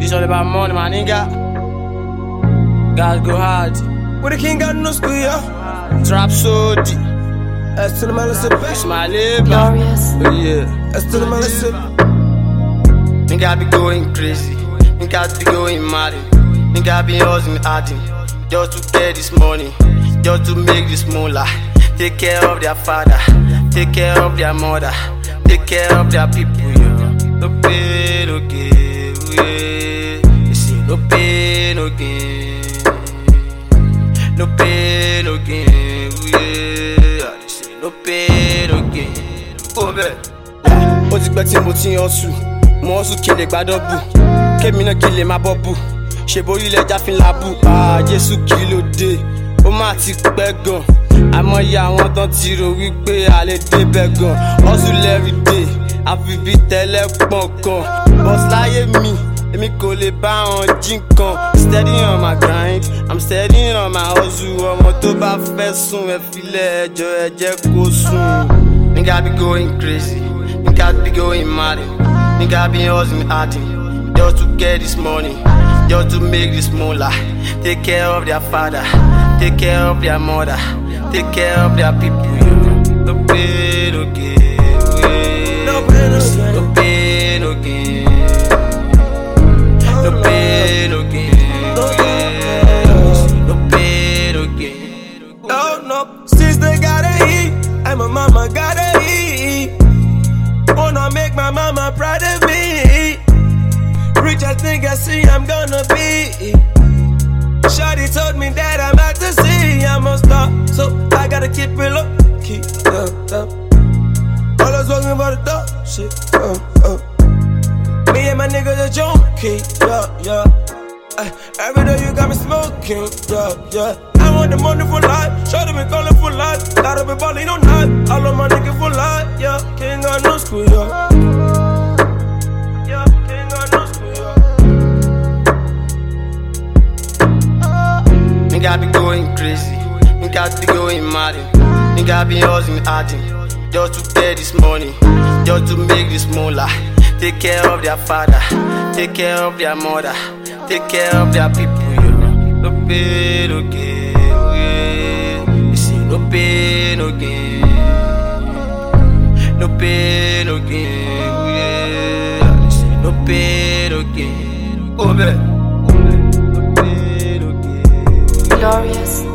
This all about money, my nigga. God go hard. With the king got no school, yeah. Trap so deep. As to the man, It's my labor. Glorious. Oh, yeah. as to the man, Nigga be going crazy. Nigga be going mad. Nigga be hustling adding. Just to get this money. Just to make this moolah. Take care of their father. Take care of their mother. Take care of their people, yeah. No pain, no gain, yeah. You see, no pain, no gain. No pain, no gain, yeah. You see, no pain, no gain. Oh, man. Ó ti pẹ́ tí mo ti ń hustle. Mo hustle kí lè gba double. Kémi náà kí lè má bọ́bù. Ṣé borí ilẹ̀ jáfin lábù? Jésù kí ló dé? Ó máa ti pẹ́ gan. Àmọ́yé àwọn tán ti rò wípé a lè débẹ̀ gan. Hustle everyday, àfi bí tẹ́lẹ̀ pọ̀ kan. Boss láyé mi, èmi kò lè bá wọn jí nǹkan. Steady on my grind, I'm steady on my hustle. Ọmọ tó bá fẹ́ sùn ẹ filẹ̀ ẹjọ́ ẹ jẹ́ kó sùn. Nigga be going crazy, nigga be going mad. Nigga be hustling adding, just to get this money, just to make this moolah. Take care of their father, take care of their mother, take care of their people, yeah. No pain, no gain, yeah. no pain, no gain. No pain, no gain. No pain, no gain, yeah. No pain, no gain. No, no, sister gotta eat, and my mama gotta eat. Wanna make my mama proud of me. Rich, I think I see I'm gonna be. Shawty told me that I'm out to sea. I'm a star, so I gotta keep it low. Keep up. Always working for the dog, shit. Me and my niggas are junkie, yeah. Every day you got me smoking, yeah. I want the money for life, shawty me calling for life. Gotta be ballin' on night, all of my niggas for life, yeah. King got no school, yeah. Yeah, king got no school, yeah. Nigga be going crazy, nigga be going mad. Nigga be hustling adding, just to get this money, just to make this moolah. Take care of their father, take care of their mother, take care of their people, yeah. No pain, no gain, yeah. You see, no pain, no gain. No pain, no gain, yeah. You see, no pain, no gain. Oh, man. No pain, no gain. Glorious.